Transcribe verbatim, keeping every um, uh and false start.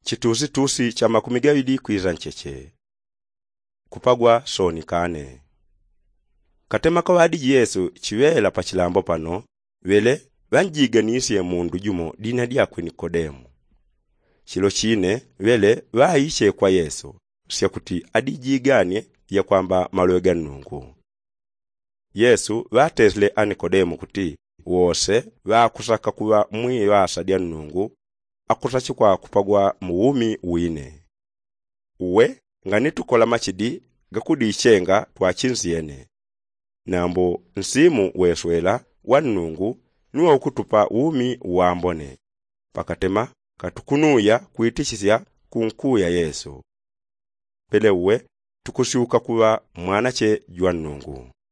Chitusi tusi cha makumi gawidi kwiza ncheche. Kupagwa soni kane. Katema kwa wadi Yesu chiwela pachilambo pano, wele wanjiganisye mundu jumo dina diakwe Nikodemu. Chilo chine wele waishe kwa Yesu, siya kuti adijiganye ya kwamba malwega Nungu. Yesu watesle a Nikodemu kuti wose wakusaka kuwa mwi wasa dia Nungu, akusachi kwa kupagwa muumi wine. Uwe ngani tukola machidi gakudi ichenga twachinziyene. Nambo nsimu weswela wa Nungu nuwa ukutupa umi uambone. Pakatema katukunuya kuitishisya kunkuya Yesu. Pele uwe tukushuka kuwa mwanache jwa Nungu.